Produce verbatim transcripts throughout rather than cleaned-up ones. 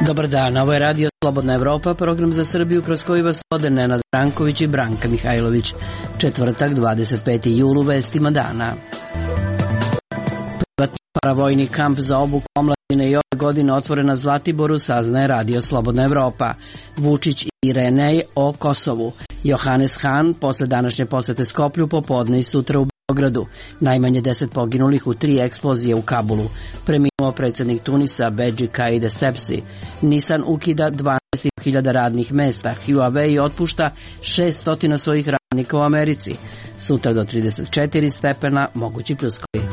Dobar dan, ovo je Radio Slobodna Evropa, program za Srbiju kroz koji vas vode Nenad Branković i Branka Mihajlović. Četvrtak, dvadeset peti jul, u vestima dana. Privatni paravojni kamp za obuku omladine i ove godine otvoren na Zlatiboru, saznaje Radio Slobodna Evropa. Vučić i Irinej o Kosovu. Johannes Hahn posle današnje posete Skoplju popodne i sutra u Beogradu. Najmanje deset poginulih u tri eksplozije u Kabulu. Preminuo predsjednik Tunisa Bedži Kaide Sepsi. Nissan ukida dvanaest hiljada radnih mesta. Huawei otpušta šessto svojih radnika u Americi. Sutra do trideset četiri stepena, mogući pljuskovi.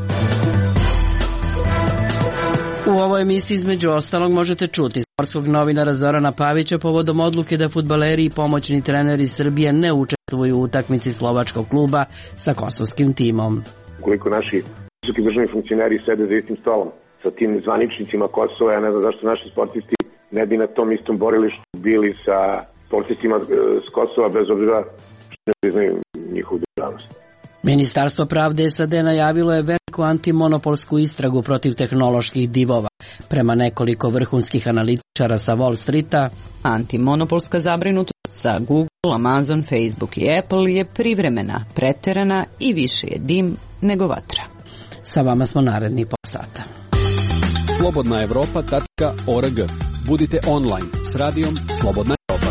U ovoj emisiji između ostalog možete čuti sportskog novinara Zorana Pavića povodom odluke da fudbaleri i pomoćni treneri Srbije ne učestvuju u utakmici slovačkog kluba sa kosovskim timom. Koliko naši visoki državni funkcioneri sede za istim stolom sa tim zvaničnicima Kosova, ja ne znam zašto naši sportisti ne bi na tom istom borilištu bili sa sportistima s Kosova, bez obzira što ne priznaju njihovu državnost. Ministarstvo pravde S A D najavilo je veliku antimonopolsku istragu protiv tehnoloških divova. Prema nekoliko vrhunskih analitičara sa Wall Streeta, antimonopolska zabrinutost za Google, Amazon, Facebook i Apple je privremena, preterana i više je dim nego vatra. Sa vama smo naredni pola sata. slobodna evropa tačka org. Budite online s radijom Slobodna Evropa.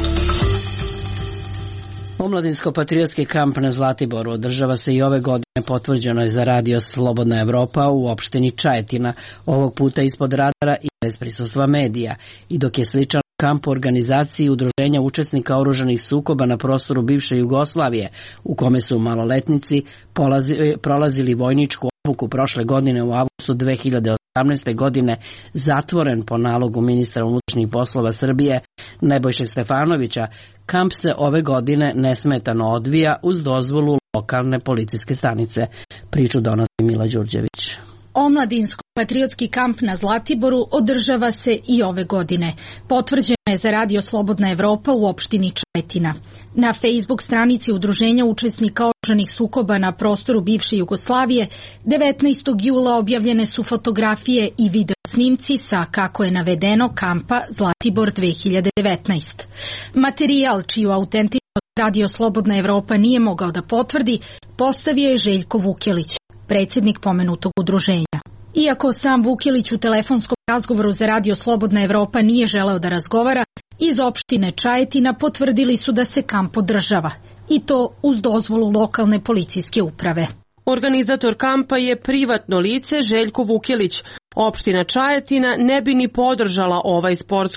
Omladinsko-patriotski kamp na Zlatiboru održava se i ove godine, potvrđeno je za Radio Slobodna Evropa u opštini Čajetina, ovog puta ispod radara i bez prisustva medija. I dok je sličan kamp u organizaciji udruženja učesnika oružanih sukoba na prostoru bivše Jugoslavije, u kome su maloletnici polazi, prolazili vojničku obuku prošle godine u avgustu dve hiljade osamnaeste. godine, zatvoren po nalogu ministra unutrašnjih poslova Srbije Nebojše Stefanovića, kamp se ove godine nesmetano odvija uz dozvolu lokalne policijske stanice. Priču donosi Mila Đurđević. Omladinsko-patriotski kamp na Zlatiboru održava se i ove godine. Potvrđeno je za Radio Slobodna Evropa u opštini Čajetina. Na Facebook stranici udruženja učesnika oružanih sukoba na prostoru bivše Jugoslavije devetnaestog jula objavljene su fotografije i video snimci sa, kako je navedeno, kampa Zlatibor dve hiljade devetnaeste. Materijal čiju autentičnost Radio Slobodna Evropa nije mogao da potvrdi, postavio je Željko Vukelić, predsjednik pomenutog udruženja. Iako sam Vukelić u telefonskom razgovoru za Radio Slobodna Evropa nije želeo da razgovara, iz opštine Čajetina potvrdili su da se kamp održava, i to uz dozvolu lokalne policijske uprave. Organizator kampa je privatno lice Željko Vukelić. Opština Čajetina ne bi ni podržala ovaj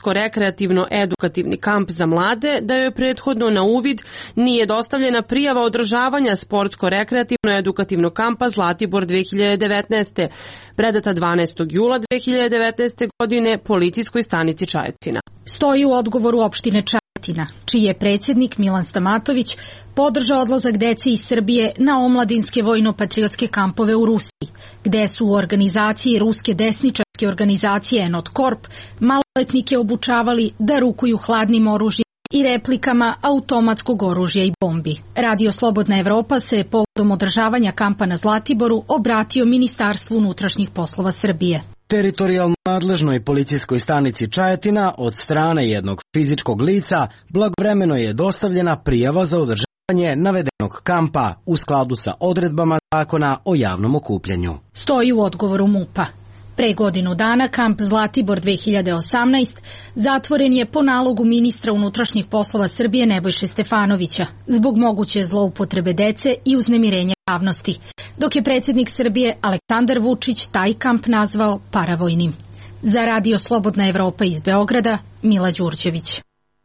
sportsko-rekreativno-edukativni kamp za mlade da joj prethodno na uvid nije dostavljena prijava održavanja sportsko-rekreativno-edukativnog kampa Zlatibor dve hiljade devetnaeste. predata dvanaestog jula dve hiljade devetnaeste. godine policijskoj stanici Čajetina. Stoji u odgovoru opštine Čajetina, čiji je predsjednik Milan Stamatović podržao odlazak dece iz Srbije na omladinske vojno-patriotske kampove u Rusiji, gde su u organizaciji ruske desničarske organizacije Enotkorp maloletnike obučavali da rukuju hladnim oružjem i replikama automatskog oružja i bombi. Radio Slobodna Evropa se povodom održavanja kampa na Zlatiboru obratio Ministarstvu unutrašnjih poslova Srbije. Teritorijalno nadležnoj policijskoj stanici Čajetina od strane jednog fizičkog lica blagovremeno je dostavljena prijava za održavanje navedenog kampa u skladu sa odredbama zakona o javnom okupljanju. Stoji u odgovoru MUP-a. Pre godinu dana kamp Zlatibor dve hiljade osamnaeste. zatvoren je po nalogu ministra unutrašnjih poslova Srbije Nebojše Stefanovića zbog moguće zloupotrebe dece i uznemirenja javnosti, dok je predsjednik Srbije Aleksandar Vučić taj kamp nazvao paravojnim. Za Radio Slobodna Evropa iz Beograda, Mila Đurđević.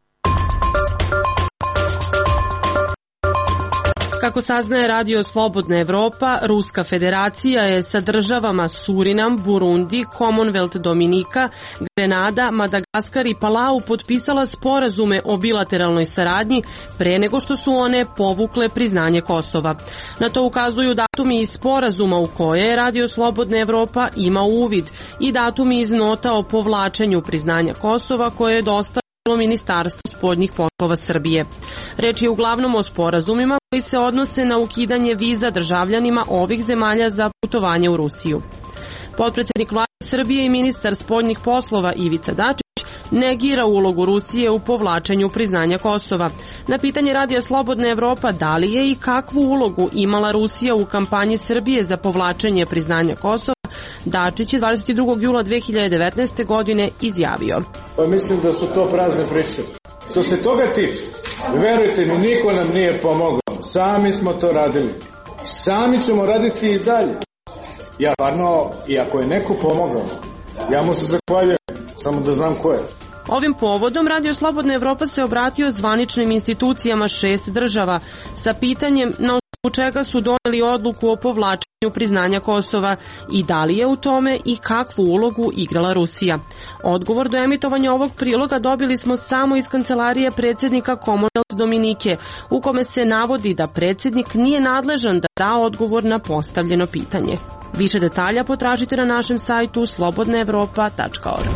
Kako saznaje Radio Slobodna Evropa, Ruska federacija je sa državama Surinam, Burundi, Commonwealth Dominika, Grenada, Madagaskar i Palau potpisala sporazume o bilateralnoj saradnji pre nego što su one povukle priznanje Kosova. Na to ukazuju datumi iz sporazuma u koje Radio Slobodna Evropa ima uvid i datumi iz nota o povlačenju priznanja Kosova koje je dostavljeno Ministarstvo spoljnih poslova Srbije. Reč je uglavnom o sporazumima koji se odnose na ukidanje viza državljanima ovih zemalja za putovanje u Rusiju. Potpredsjednik vlade Srbije i ministar spoljnih poslova Ivica Dačić negira ulogu Rusije u povlačenju priznanja Kosova. Na pitanje Radija Slobodna Evropa da li je i kakvu ulogu imala Rusija u kampanji Srbije za povlačenje priznanja Kosova, Dačić je dvadeset drugog jula dve hiljade devetnaeste. godine izjavio. Pa mislim da su to prazne priče. Što se toga tiče, verujte mi, niko nam nije pomogao. Sami smo to radili. Sami ćemo raditi i dalje. Ja stvarno, i ako je neko pomogao, ja mu se zahvaljujem, samo da znam ko je. Ovim povodom Radio Slobodna Evropa se obratio zvaničnim institucijama šest država sa pitanjem na osnovu čega su doneli odluku o povlačenju priznanja Kosova i da li je u tome i kakvu ulogu igrala Rusija. Odgovor do emitovanja ovog priloga dobili smo samo iz kancelarije predsjednika Commonwealth Dominike, u kome se navodi da predsjednik nije nadležan da da odgovor na postavljeno pitanje. Više detalja potražite na našem sajtu slobodna evropa tačka org.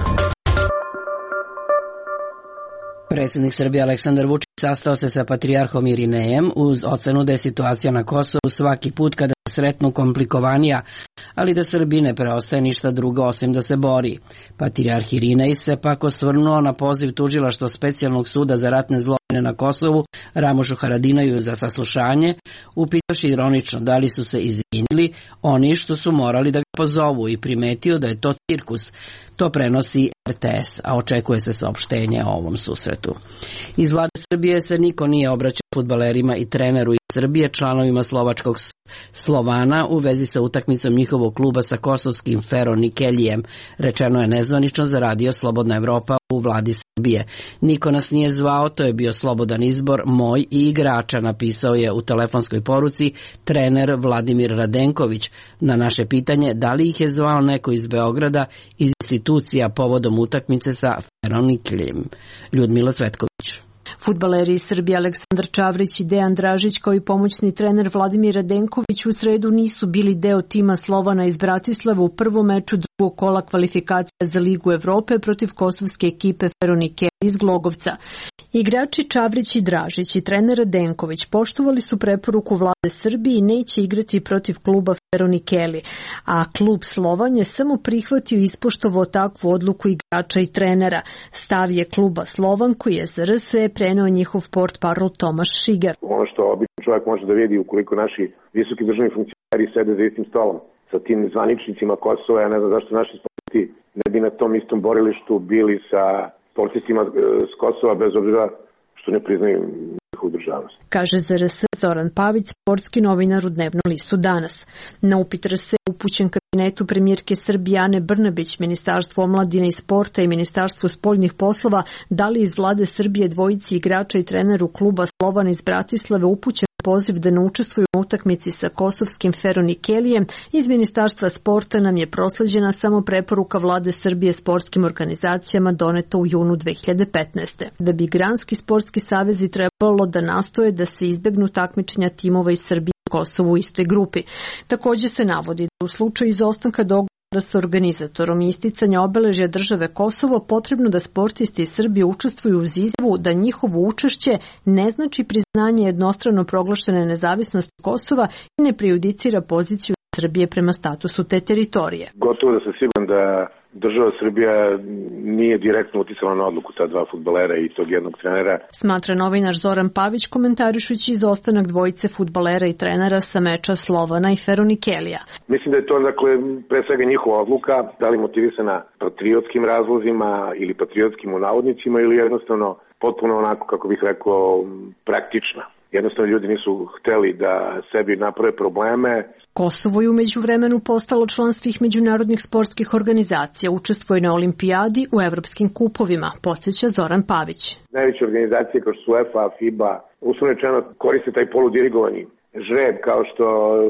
Predsjednik Srbije Aleksandar Vučić sastao se sa patrijarhom Irinejem uz ocenu da je situacija na Kosovu svaki put kada se sretnu komplikovanija, ali da Srbiji ne preostaje ništa drugo osim da se bori. Patrijarh Irinej se pak osvrnuo na poziv tužilaštva Specijalnog suda za ratne zločine na Kosovu Ramošu Haradinaju za saslušanje, upitavši ironično da li su se izvinili oni što su morali da ga pozovu i primetio da je to cirkus. To prenosi R T S, a očekuje se saopštenje o ovom susretu. Iz vlade Srbije se niko nije obraćao fudbalerima i treneru iz Srbije, članovima slovačkog Slovana u vezi sa utakmicom njihovog kluba sa kosovskim Feronikelijem, rečeno je nezvanično za Radio Slobodna Evropa u vladi Srbije. Niko nas nije zvao, to je bio slobodan izbor moj i igrača, napisao je u telefonskoj poruci trener Vladimir Radenković na naše pitanje da li ih je zvao neko iz Beograda iz institucija povodom utakmice sa Feronikelijem. Ljudmila Cvetković. Fudbaleri iz Srbije Aleksandar Čavrić i Dejan Dražić kao i pomoćni trener Vladimir Radenković u sredu nisu bili deo tima Slovana iz Bratislava u prvom meču drugog kola kvalifikacija za Ligu Evrope protiv kosovske ekipe Feronikeli iz Glogovca. Igrači Čavrić i Dražić i trener Radenković poštovali su preporuku vlade Srbije i neće igrati protiv kluba Feronikeli, a klub Slovan je samo prihvatio i ispoštovao takvu odluku igrača i trenera. Stav je kluba Slovan koji je za R S E preneo njihov portparol Tomaš Šigar. Ono što običan čovjek može da vidi ukoliko naši visoki državni funkcioneri sede za istim stolom sa tim zvaničnicima Kosova, ja ne znam zašto naši sportisti ne bi na tom istom borilištu bili sa sportistima s Kosova bez obzira što ne priznaju njihovu državnost. Kaže za R S E Zoran Pavić, sportski novinar u dnevnom listu Danas. Na upit R S E upućen kabinetu premijerke Srbije Ane Brnabić, Ministarstvo omladine i sporta i Ministarstvo spoljnih poslova, da li iz vlade Srbije dvojici igrača i treneru kluba Slovan iz Bratislave upućen poziv da ne učestvuju u utakmici sa kosovskim Feronikelijem, iz Ministarstva sporta nam je prosleđena samo preporuka vlade Srbije sportskim organizacijama doneta u junu dve hiljade petnaeste. Da bi granski sportski savezi trebalo da nastoje da se izbegnu takmičenja timova iz Srbije i Kosova u istoj grupi. Također se navodi da u slučaju izostanka dogovora sa organizatorom i isticanja obeležja države Kosovo potrebno da sportisti iz Srbije učestvuju uz izjavu da njihovo učešće ne znači priznanje jednostrano proglašene nezavisnosti Kosova i ne prejudicira poziciju Srbije prema statusu te teritorije. Gotovo da sam siguran da država Srbija nije direktno uticala na odluku ta dva fudbalera i tog jednog trenera. Smatra novinar Zoran Pavić komentarišući izostanak dvojice fudbalera i trenera sa meča Slovana i Feronikellija. Mislim da je to dakle pre svega njihova odluka, da li motivisana patriotskim razlozima ili patriotskim u navodnicima ili jednostavno potpuno onako, kako bih rekao, praktična. Jednostavno ljudi nisu hteli da sebi naprave probleme. Kosovo je umeđu vremenu postalo član svih međunarodnih sportskih organizacija, učestvuje na olimpijadi u evropskim kupovima, podsjeća Zoran Pavić. Najveće organizacije kao što su UEFA, FIBA, uslovno rečeno koriste taj poludirigovani žreb kao što,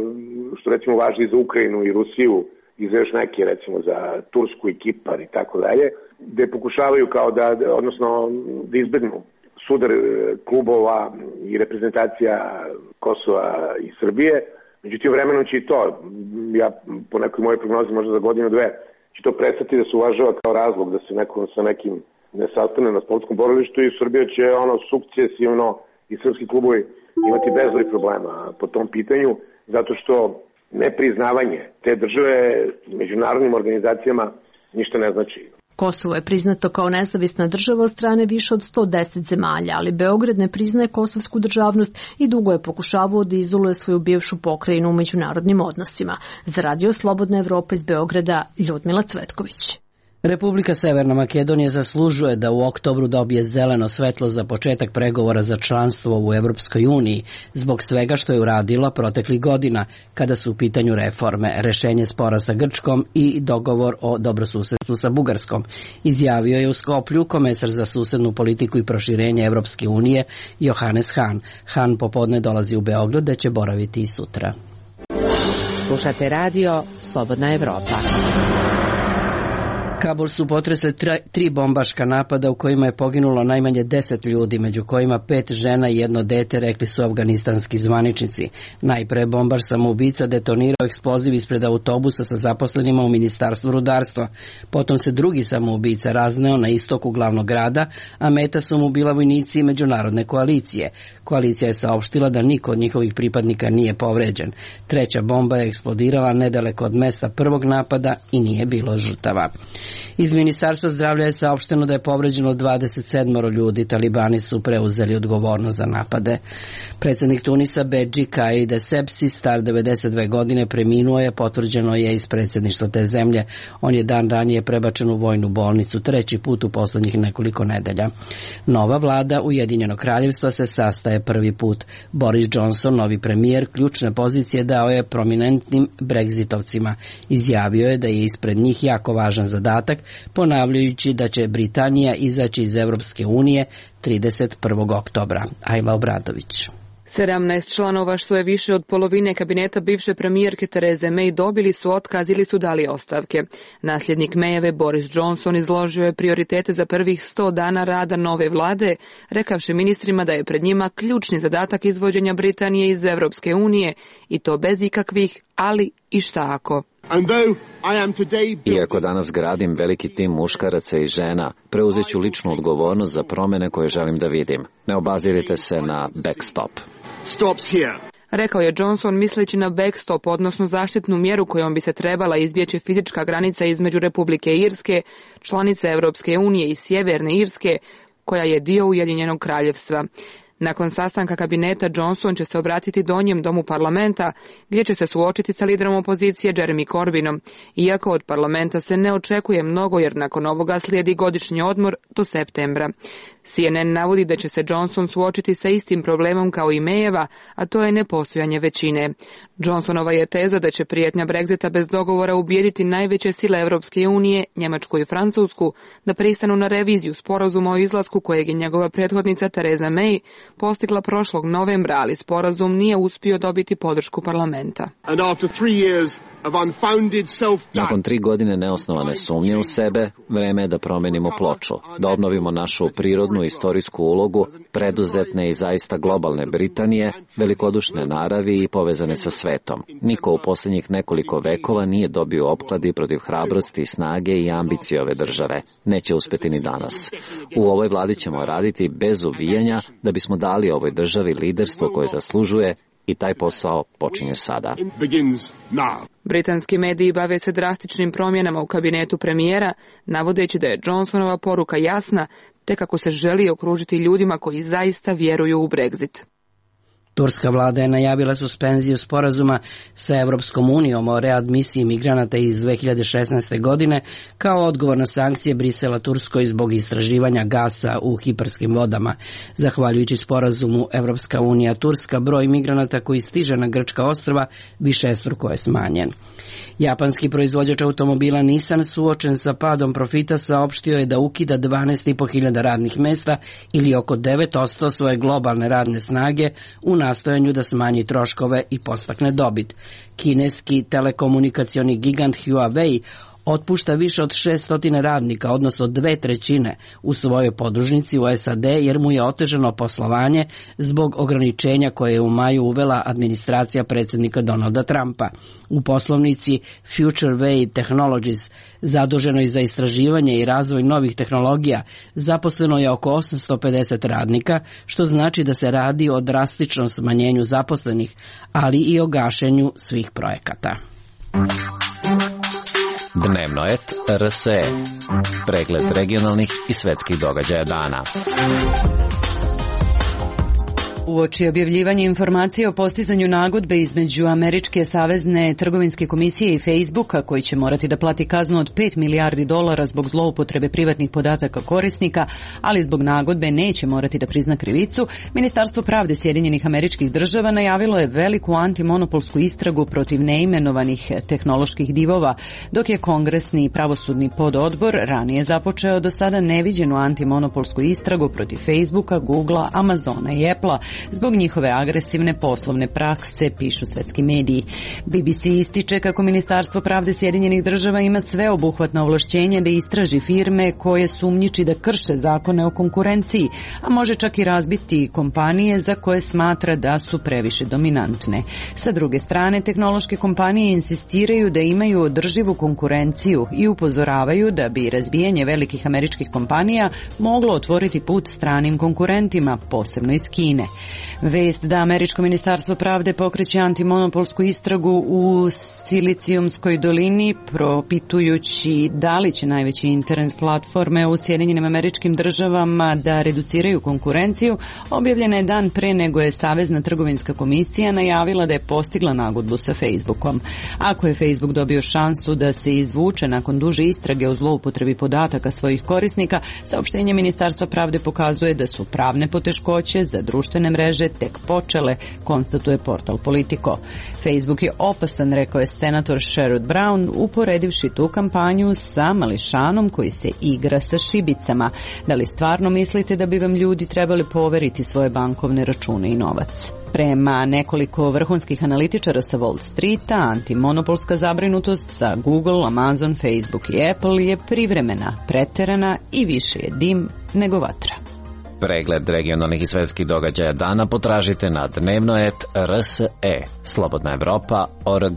što recimo važi za Ukrajinu i Rusiju i za još neke, recimo za Tursku i Kipar i tako dalje, gde pokušavaju kao da, odnosno da izbegnu sudar klubova i reprezentacija Kosova i Srbije. Međutim, vremenom će i to, ja po nekoj mojoj prognozi možda za godinu dve, će to prestati da se uvažava kao razlog da se neko sa nekim ne sastane na sportskom borilištu i Srbija će ono sukcesivno i srpski klubovi imati bezbroj problema po tom pitanju, zato što nepriznavanje te države međunarodnim organizacijama ništa ne znači. Kosovo je priznato kao nezavisna država od strane više od sto deset zemalja, ali Beograd ne priznaje kosovsku državnost i dugo je pokušavao da izoluje svoju bivšu pokrajinu u međunarodnim odnosima. Za Radio Slobodna Evropa iz Beograda, Ljudmila Cvetković. Republika Severna Makedonija zaslužuje da u oktobru dobije zeleno svetlo za početak pregovora za članstvo u Evropskoj uniji, zbog svega što je uradila proteklih godina, kada su u pitanju reforme, rešenje spora sa Grčkom i dogovor o dobrosusedstvu sa Bugarskom, izjavio je u Skoplju komesar za susednu politiku i proširenje Evropske unije Johannes Hahn. Hahn popodne dolazi u Beograd da će boraviti i sutra. Slušate radio Slobodna Evropa. Kabul su potresle tri bombaška napada u kojima je poginulo najmanje deset ljudi, među kojima pet žena i jedno dete, rekli su afganistanski zvaničnici. Najpre bombaš samoubica detonirao eksploziv ispred autobusa sa zaposlenima u Ministarstvu rudarstva. Potom se drugi samoubica razneo na istoku glavnog grada, a meta su mu bila vojnici međunarodne koalicije. Koalicija je saopštila da niko od njihovih pripadnika nije povređen. Treća bomba je eksplodirala nedaleko od mesta prvog napada i nije bilo žrtava. Iz Ministarstva zdravlja je saopšteno da je povređeno dvadeset sedam ljudi. Talibani su preuzeli odgovornost za napade. Predsjednik Tunisa Bedži Kaid Essebsi, star devedeset dve godine, preminuo je, potvrđeno je iz predsjedništva te zemlje. On je dan ranije prebačen u vojnu bolnicu, treći put u poslednjih nekoliko nedelja. Nova vlada Ujedinjenog kraljevstva se sastaje prvi put. Boris Johnson, novi premijer, ključne pozicije dao je prominentnim Brexitovcima. Izjavio je da je ispred njih jako važan zadatak, ponavljajući da će Britanija izaći iz Evropske unije trideset prvog oktobra. Ajla Obradović. sedamnaest članova, što je više od polovine kabineta bivše premijerke Tereze May, dobili su otkaz ili su dali ostavke. Nasljednik Mayeve Boris Johnson izložio je prioritete za prvih sto dana rada nove vlade, rekavši ministrima da je pred njima ključni zadatak izvođenja Britanije iz Evropske unije i to bez ikakvih ali i šta ako. Iako danas gradim veliki tim muškaraca i žena, preuzet ću ličnu odgovornost za promjene koje želim da vidim. Ne obazirite se na backstop. Rekao je Johnson misleći na backstop, odnosno zaštitnu mjeru kojom bi se trebala izbjeći fizička granica između Republike Irske, članice Evropske unije i Sjeverne Irske, koja je dio Ujedinjenog kraljevstva. Nakon sastanka kabineta Johnson će se obratiti donjem domu parlamenta, gdje će se suočiti sa liderom opozicije Jeremy Corbynom. Iako od parlamenta se ne očekuje mnogo, jer nakon ovoga slijedi godišnji odmor do septembra. C N N navodi da će se Johnson suočiti sa istim problemom kao i Mayeva, a to je nepostojanje većine. Johnsonova je teza da će prijetnja Brexita bez dogovora ubijediti najveće sile Evropske unije, Njemačku i Francusku, da pristanu na reviziju sporazuma o izlasku kojeg je njegova prethodnica Theresa May postigla prošlog novembra, ali sporazum nije uspio dobiti podršku parlamenta. Nakon tri godine neosnovane sumnje u sebe, vreme je da promenimo ploču, da obnovimo našu prirodnu istorijsku ulogu, preduzetne i zaista globalne Britanije, velikodušne naravi i povezane sa svetom. Niko u posljednjih nekoliko vekova nije dobio opkladi protiv hrabrosti, snage i ambicije ove države. Neće uspeti ni danas. U ovoj vladi ćemo raditi bez uvijanja da bismo dali ovoj državi liderstvo koje zaslužuje, i taj posao počinje sada. Britanski mediji bave se drastičnim promjenama u kabinetu premijera, navodeći da je Johnsonova poruka jasna, te kako se želi okružiti ljudima koji zaista vjeruju u Brexit. Turska vlada je najavila suspenziju sporazuma sa Evropskom unijom o readmisiji migranata iz dve hiljade šesnaeste. godine kao odgovor na sankcije Brisela Turskoj zbog istraživanja gasa u Kiparskim vodama. Zahvaljujući sporazumu Evropska unija Turska, broj migranata koji stiže na grčka ostrva višestruko je smanjen. Japanski proizvođač automobila Nissan, suočen sa padom profita, saopštio je da ukida dvanaest i po hiljada radnih mesta ili oko devet posto svoje globalne radne snage u nastojanju da smanji troškove i podstakne dobit. Kineski telekomunikacioni gigant Huawei otpušta više od šesto radnika, odnosno dve trećine, u svojoj podružnici u S A D, jer mu je otežano poslovanje zbog ograničenja koje je u maju uvela administracija predsjednika Donalda Trumpa. U poslovnici FutureWay Technologies, zaduženoj za istraživanje i razvoj novih tehnologija, zaposleno je oko osamsto pedeset radnika, što znači da se radi o drastičnom smanjenju zaposlenih, ali i o gašenju svih projekata. Dnevno et R S E. Pregled regionalnih i svetskih događaja dana. Uoči objavljivanja informacije o postizanju nagodbe između Američke savezne trgovinske komisije i Facebooka, koji će morati da plati kaznu od pet milijardi dolara zbog zloupotrebe privatnih podataka korisnika, ali zbog nagodbe neće morati da prizna krivicu, Ministarstvo pravde Sjedinjenih Američkih Država najavilo je veliku antimonopolsku istragu protiv neimenovanih tehnoloških divova, dok je kongresni pravosudni pododbor ranije započeo do sada neviđenu antimonopolsku istragu protiv Facebooka, Googlea, Amazona i Applea zbog njihove agresivne poslovne prakse, pišu svetski mediji. B B C ističe kako Ministarstvo pravde Sjedinjenih Država ima sveobuhvatno ovlašćenje da istraži firme koje sumnjiči da krše zakone o konkurenciji, a može čak i razbiti kompanije za koje smatra da su previše dominantne. Sa druge strane, tehnološke kompanije insistiraju da imaju održivu konkurenciju i upozoravaju da bi razbijanje velikih američkih kompanija moglo otvoriti put stranim konkurentima, posebno iz Kine. Vest da Američko ministarstvo pravde pokreće antimonopolsku istragu u Silicijumskoj dolini, propitujući da li će najveće internet platforme u Sjedinjenim Američkim Državama da reduciraju konkurenciju, objavljena je dan pre nego je Savezna trgovinska komisija najavila da je postigla nagodbu sa Facebookom. Ako je Facebook dobio šansu da se izvuče nakon duže istrage o zloupotrebi podataka svojih korisnika, saopštenje Ministarstva pravde pokazuje da su pravne poteškoće za društvene mreže tek počele, konstatuje portal Politico. Facebook je opasan, rekao je senator Sherrod Brown, uporedivši tu kampanju sa mališanom koji se igra sa šibicama. Da li stvarno mislite da bi vam ljudi trebali poveriti svoje bankovne račune i novac? Prema nekoliko vrhunskih analitičara sa Wall Streeta, antimonopolska zabrinutost sa Google, Amazon, Facebook i Apple je privremena, preterana i više je dim nego vatra. Pregled regionalnih i svetskih događaja dana potražite na dnevno et R S E. Slobodna Evropa, O R G.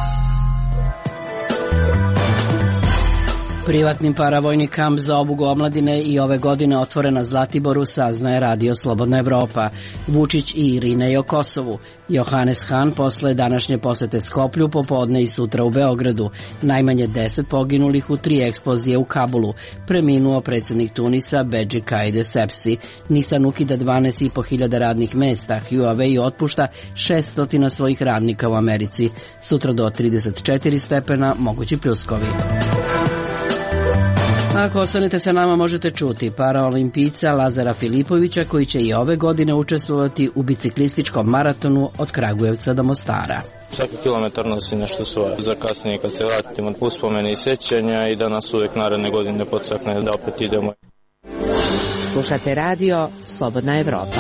Privatni paravojni kamp za obuku omladine i ove godine otvoren na Zlatiboru, saznaje Radio Slobodna Evropa. Vučić i Irinej o Kosovu. Johannes Hahn posle današnje posete Skoplju, popodne i sutra u Beogradu. Najmanje deset poginulih u tri eksplozije u Kabulu. Preminuo predsjednik Tunisa Bedži Kaide Sepsi. Nisan ukida dvanaest i po hiljada radnih mesta. Huawei otpušta šesto svojih radnika u Americi. Sutra do trideset četiri stepena, mogući pljuskovi. Ako ostanete sa nama, možete čuti paraolimpijca Lazara Filipovića, koji će i ove godine učestvovati u biciklističkom maratonu od Kragujevca do Mostara. Svaki kilometar nosi nešto svoje. Za kasnije kad se vratimo uspomene i sjećanja i da nas uvijek naredne godine podstakne da opet idemo. Slušate radio Slobodna Evropa.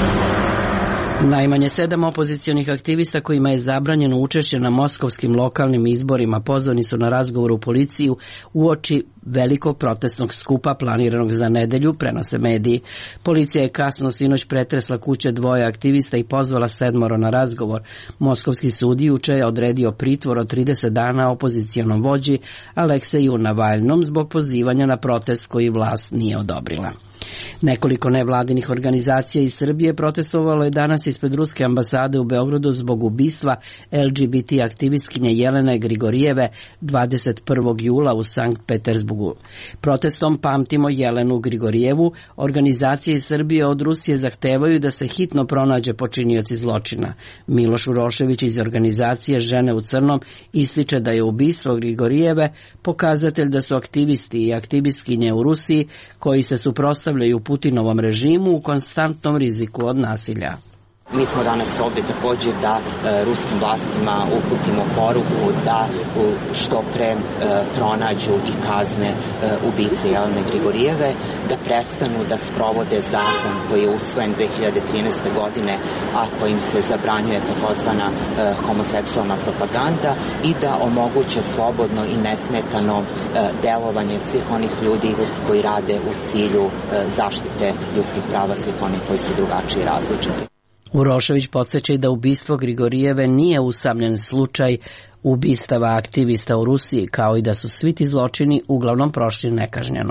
Najmanje sedam opozicionih aktivista kojima je zabranjeno učešće na moskovskim lokalnim izborima pozvani su na razgovor u policiju uoči velikog protestnog skupa planiranog za nedelju, prenose mediji. Policija je kasno sinoć pretresla kuće dvoje aktivista i pozvala sedmoro na razgovor. Moskovski sud juče je odredio pritvor od trideset dana opozicionom vođi Alekseju Navalnom zbog pozivanja na protest koji vlast nije odobrila. Nekoliko nevladinih organizacija iz Srbije protestovalo je danas ispred ruske ambasade u Beogradu zbog ubistva L G B T aktivistkinje Jelene Grigorijeve dvadeset prvog jula u Sankt Petersburgu. Protestom Pamtimo Jelenu Grigorijevu organizacije iz Srbije od Rusije zahtevaju da se hitno pronađe počinioci zločina. Miloš Urošević iz organizacije Žene u crnom ističe da je ubistvo Grigorijeve pokazatelj da su aktivisti i aktivistkinje u Rusiji koji se suprotstavljaju Putinovom režimu u konstantnom riziku od nasilja. Mi smo danas ovdje također da e, ruskim vlastima uputimo poruku da u, što pre e, pronađu i kazne e, ubice Jelene Grigorijeve, da prestanu da sprovode zakon koji je usvojen dve hiljade trinaeste. godine, a kojim se zabranjuje takozvana e, homoseksualna propaganda i da omoguće slobodno i nesmetano e, delovanje svih onih ljudi koji rade u cilju e, zaštite ljudskih prava svih onih koji su drugačiji i različiti. Urošević podsjeća i da ubistvo Grigorijeve nije usamljen slučaj ubistava aktivista u Rusiji, kao i da su svi ti zločini uglavnom prošli nekažnjeno.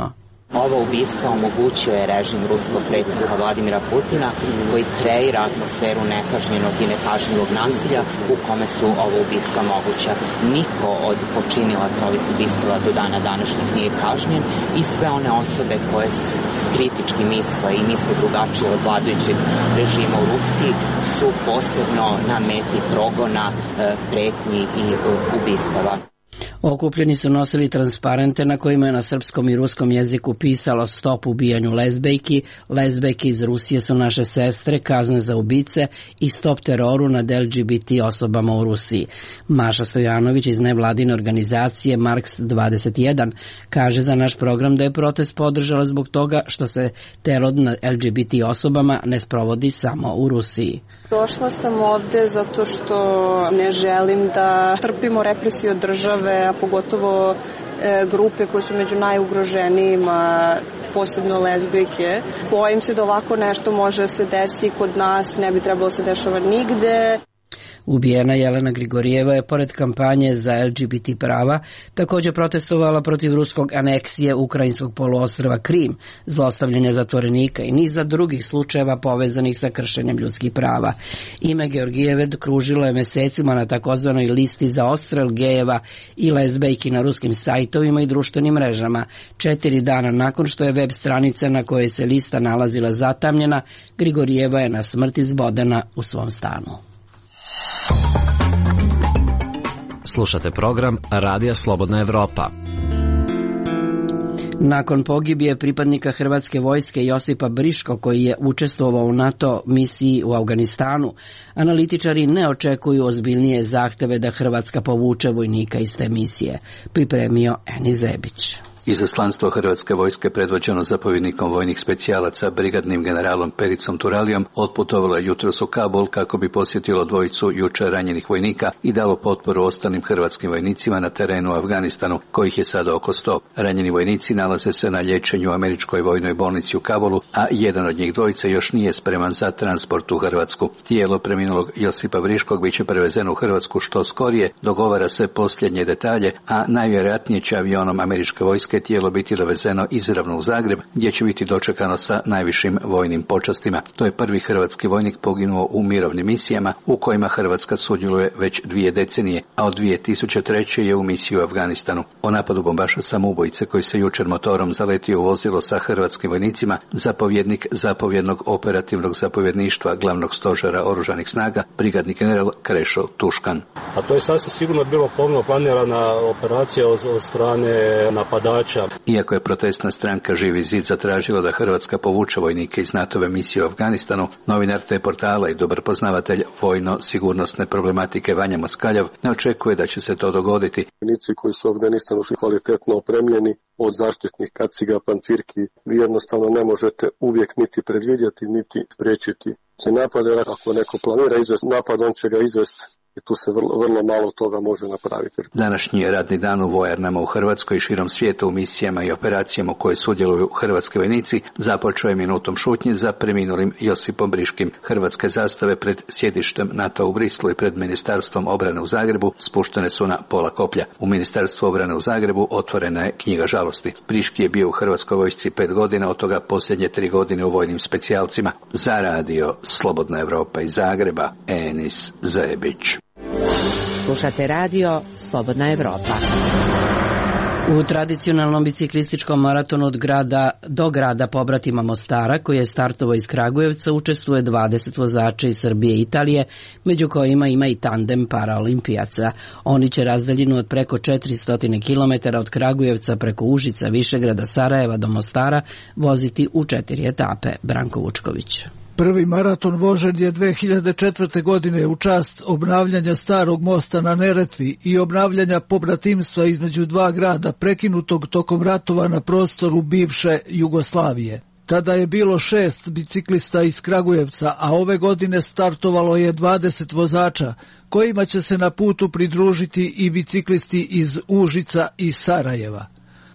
Ovo ubistvo omogućuje režim ruskog predsjednika Vladimira Putina koji kreira atmosferu nekažnjenog i nekažnjivog nasilja u kome su ovo ubistva moguća. Niko od počinilaca ovih ubistava do dana današnjih nije kažnjen i sve one osobe koje kritički misle i misle drugačije od vladajućeg režima u Rusiji su posebno na meti progona, pretnji i ubistava. Okupljeni su nosili transparente na kojima je na srpskom i ruskom jeziku pisalo stop ubijanju lezbejki, lezbejke iz Rusije su naše sestre, kazne za ubice i stop teroru nad L G B T osobama u Rusiji. Maša Stojanović iz nevladine organizacije Marks dvadeset jedan kaže za naš program da je protest podržala zbog toga što se teror nad L G B T osobama ne sprovodi samo u Rusiji. Došla sam ovde zato što ne želim da trpimo represiju od države, a pogotovo e, grupe koje su među najugroženijima, posebno lezbijke. Bojim se da ovako nešto može se desi kod nas, ne bi trebalo se dešava nigde. Ubijena Jelena Grigorijeva je pored kampanje za L G B T prava također protestovala protiv ruskog aneksije ukrajinskog poluostrva Krim, zlostavljanja zatvorenika i niza drugih slučajeva povezanih sa kršenjem ljudskih prava. Ime Georgijeve kružilo je mesecima na takozvanoj listi za odstrel gejeva i lezbejki na ruskim sajtovima i društvenim mrežama. Četiri dana nakon što je web stranica na kojoj se lista nalazila zatamnjena, Grigorijeva je na smrt izbodena u svom stanu. Slušate program Radija Slobodna Evropa. Nakon pogibije pripadnika Hrvatske vojske Josipa Briško, koji je učestvovao u NATO misiji u Afganistanu, analitičari ne očekuju ozbiljnije zahteve da Hrvatska povuče vojnika iz te misije, pripremio Eni Zebić. Izaslanstvo Hrvatske vojske predvođeno zapovjednikom vojnih specijalaca brigadnim generalom Pericom Turalijom otputovalo je jutros u Kabul kako bi posjetilo dvojicu jučer ranjenih vojnika i dalo potporu ostalim hrvatskim vojnicima na terenu u Afganistanu, kojih je sada oko sto. Ranjeni vojnici nalaze se na liječenju u američkoj vojnoj bolnici u Kabulu, a jedan od njih dvojice još nije spreman za transport u Hrvatsku. Tijelo preminulog Josipa Briškog biće prevezeno u Hrvatsku što skorije, dogovara se posljednje detalje, a najvjerojatnije će avionom američke vojske tijelo biti dovezeno izravno u Zagreb, gdje će biti dočekano sa najvišim vojnim počastima. To je prvi hrvatski vojnik poginuo u mirovnim misijama u kojima Hrvatska sudjeluje već dvije decenije, a od dvije tisuće treće je u misiji u Afganistanu. O napadu bombaša samoubojice koji se jučer motorom zaletio u vozilo sa hrvatskim vojnicima, zapovjednik zapovjednog operativnog zapovjedništva glavnog stožera oružanih snaga, brigadni general Krešo Tuškan. A to je sasvim sigurno bilo pomno planirana operacija od, od strane napadača. Iako je protestna stranka Živi zid zatražila da Hrvatska povuče vojnike iz NATO-ve misije u Afganistanu, novinar te portala i dobar poznavatelj vojno-sigurnosne problematike Vanja Moskaljav ne očekuje da će se to dogoditi. Vojnici koji su u Afganistanu su kvalitetno opremljeni od zaštitnih kaciga, pancirki. Vi jednostavno ne možete uvijek niti predvidjeti, niti spriječiti se napade. Ako neko planira izvesti napad, on će ga izvesti. I tu se vrlo, vrlo malo toga može napraviti. Današnji je radni dan u vojarnama u Hrvatskoj i širom svijeta u misijama i operacijama u koje sudjeluju hrvatski vojnici započeo je minutom šutnje za preminulim Josipom Briškim. Hrvatske zastave pred sjedištem NATO u Brislu i pred Ministarstvom obrane u Zagrebu spuštene su na pola koplja. U Ministarstvu obrane u Zagrebu otvorena je knjiga žalosti. Briški je bio u Hrvatskoj vojsci pet godina, od toga posljednje tri godine u vojnim specijalcima. Za radio Slobodna Evropa iz Zagreba, Enis Zebić. Slušate radio Slobodna Evropa. U tradicionalnom biciklističkom maratonu od grada do grada pobratima Mostara, koji je startovao iz Kragujevca, učestvuje dvadeset vozača iz Srbije i Italije, među kojima ima i tandem paraolimpijaca. Oni će razdaljinu od preko četiristo kilometara od Kragujevca preko Užica, Višegrada, Sarajeva do Mostara voziti u četiri etape. Branko Vučković. Prvi maraton vožen je dve hiljade četvrte. godine u čast obnavljanja starog mosta na Neretvi i obnavljanja pobratimstva između dva grada prekinutog tokom ratova na prostoru bivše Jugoslavije. Tada je bilo šest biciklista iz Kragujevca, a ove godine startovalo je dvadeset vozača, kojima će se na putu pridružiti i biciklisti iz Užica i Sarajeva.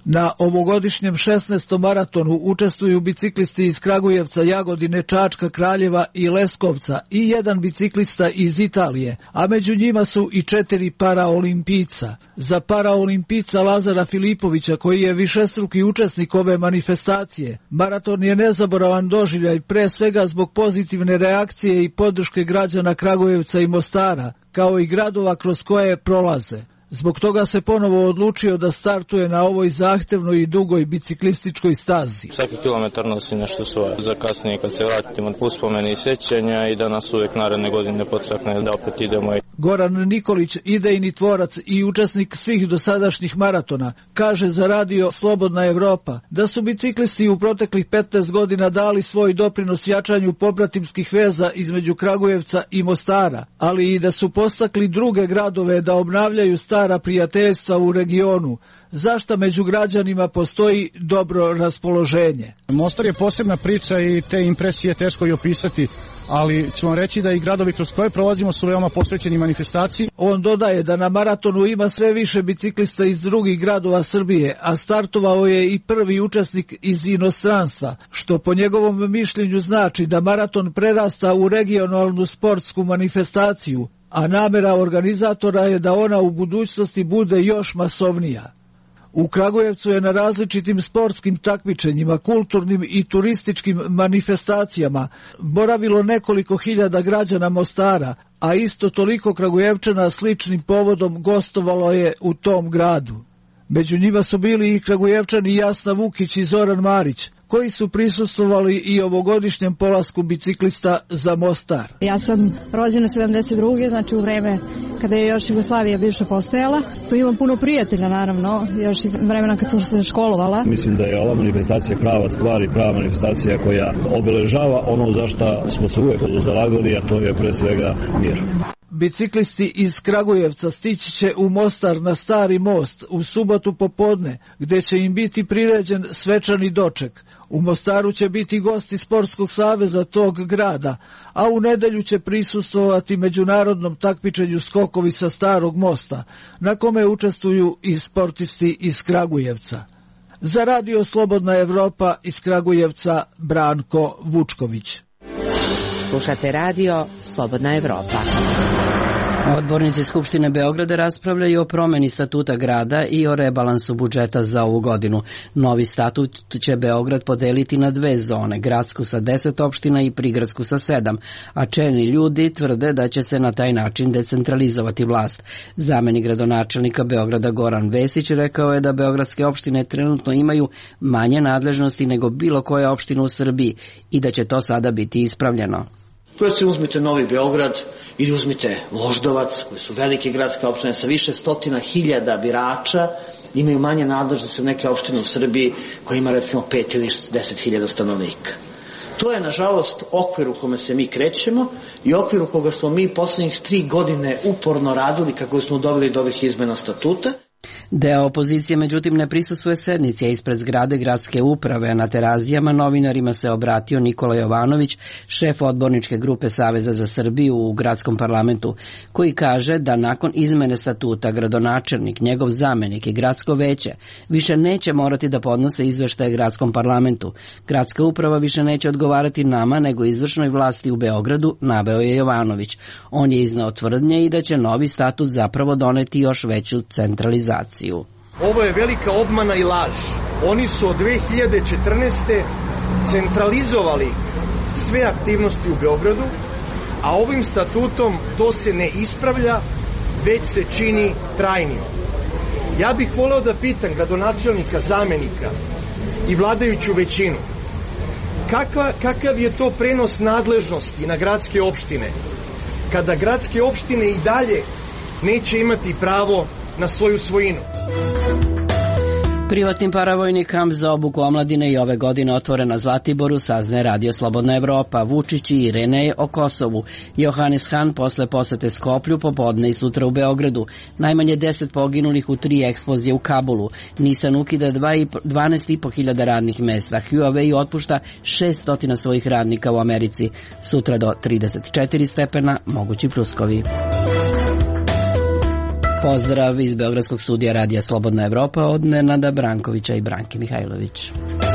Na ovogodišnjem šesnaestom maratonu učestvuju biciklisti iz Kragujevca, Jagodine, Čačka, Kraljeva i Leskovca i jedan biciklista iz Italije, a među njima su i četiri paraolimpijca. Za paraolimpijca Lazara Filipovića, koji je višestruki učesnik ove manifestacije, maraton je nezaboravan doživljaj pre svega zbog pozitivne reakcije i podrške građana Kragujevca i Mostara, kao i gradova kroz koje prolaze. Zbog toga se ponovo odlučio da startuje na ovoj zahtevnoj i dugoj biciklističkoj stazi. Svaki kilometar nosi nešto svoje. Za kasnije kad se vratimo uspomeni i sjećanja i da nas uvijek naredne godine podstakne da opet idemo. Goran Nikolić, idejni tvorac i učesnik svih dosadašnjih maratona, kaže za radio Slobodna Evropa da su biciklisti u proteklih petnaest godina dali svoj doprinos jačanju pobratimskih veza između Kragujevca i Mostara, ali i da su postakli druge gradove da obnavljaju stara prijateljstva u regionu, zašto među građanima postoji dobro raspoloženje. Mostar je posebna priča i te impresije teško i opisati, ali ću vam reći da i gradovi kroz koje prolazimo su veoma posvećeni manifestaciji. On dodaje da na maratonu ima sve više biciklista iz drugih gradova Srbije, a startovao je i prvi učesnik iz inostranstva, što po njegovom mišljenju znači da maraton prerasta u regionalnu sportsku manifestaciju, a namera organizatora je da ona u budućnosti bude još masovnija. U Kragujevcu je na različitim sportskim takmičenjima, kulturnim i turističkim manifestacijama boravilo nekoliko hiljada građana Mostara, a isto toliko Kragujevčana sličnim povodom gostovalo je u tom gradu. Među njima su bili i Kragujevčani Jasna Vukić i Zoran Marić, koji su prisustvovali i ovogodišnjem polasku biciklista za Mostar. Ja sam rođena sedamdeset druge znači u vreme kada je još Jugoslavija bivša postojala. Tu imam puno prijatelja, naravno, još iz vremena kad sam se školovala. Mislim da je ova manifestacija prava stvar i prava manifestacija koja obeležava ono za što smo se uvijek zalagali, a to je pre svega mir. Biciklisti iz Kragujevca stići će u Mostar na Stari most u subotu popodne, gde će im biti priređen svečani doček. U Mostaru će biti gosti Sportskog saveza tog grada, a u nedelju će prisustvovati međunarodnom takmičenju skokovi sa Starog mosta, na kome učestvuju i sportisti iz Kragujevca. Za radio Slobodna Evropa iz Kragujevca, Branko Vučković. Slušate radio Slobodna Evropa. Odbornici Skupštine Beograda raspravljaju o promeni statuta grada i o rebalansu budžeta za ovu godinu. Novi statut će Beograd podeliti na dve zone, gradsku sa deset opština i prigradsku sa sedam, a čelni ljudi tvrde da će se na taj način decentralizovati vlast. Zamenik gradonačelnika Beograda Goran Vesić rekao je da beogradske opštine trenutno imaju manje nadležnosti nego bilo koja opština u Srbiji i da će to sada biti ispravljeno. Recimo uzmite Novi Beograd ili uzmite Voždovac, koji su velike gradske opštine sa više stotina hiljada birača, imaju manje nadležnosti od neke opštine u Srbiji koja ima recimo pet ili deset hiljada stanovnika. To je nažalost okvir u kome se mi krećemo i okvir u koga smo mi poslednjih tri godine uporno radili kako smo doveli do ovih izmena statuta. Deo opozicije međutim ne prisustvuje sednici, a ispred zgrade gradske uprave na Terazijama novinarima se obratio Nikola Jovanović, šef odborničke grupe Saveza za Srbiju u gradskom parlamentu, koji kaže da nakon izmene statuta gradonačelnik, njegov zamenik i gradsko veće više neće morati da podnose izveštaje gradskom parlamentu. Gradska uprava više neće odgovarati nama nego izvršnoj vlasti u Beogradu, naveo je Jovanović. On je izneo tvrdnje i da će novi statut zapravo doneti još veću centralizaciju. Ovo je velika obmana i laž. Oni su od dve hiljade četrnaeste. centralizovali sve aktivnosti u Beogradu, a ovim statutom to se ne ispravlja, već se čini trajnim. Ja bih voleo da pitam gradonačelnika, zamenika i vladajuću većinu, kakva, kakav je to prenos nadležnosti na gradske opštine, kada gradske opštine i dalje neće imati pravo na svoju svojinu. Privatni paravojni kamp za obuku omladine i ove godine otvoren na Zlatiboru, saznaje Radio Slobodna Evropa. Vučić i Irene o Kosovu. Johannes Han posle posete Skoplju popodne i sutra u Beogradu. Najmanje deset poginulih u tri eksplozije u Kabulu. Nissan ukida dvanaest i po hiljada radnih mesta. Huawei otpušta šessto svojih radnika u Americi. Sutra do trideset četiri stepena, mogući pljuskovi. Pozdrav iz Beogradskog studija Radija Slobodna Evropa od Nenada Brankovića i Branke Mihajlović.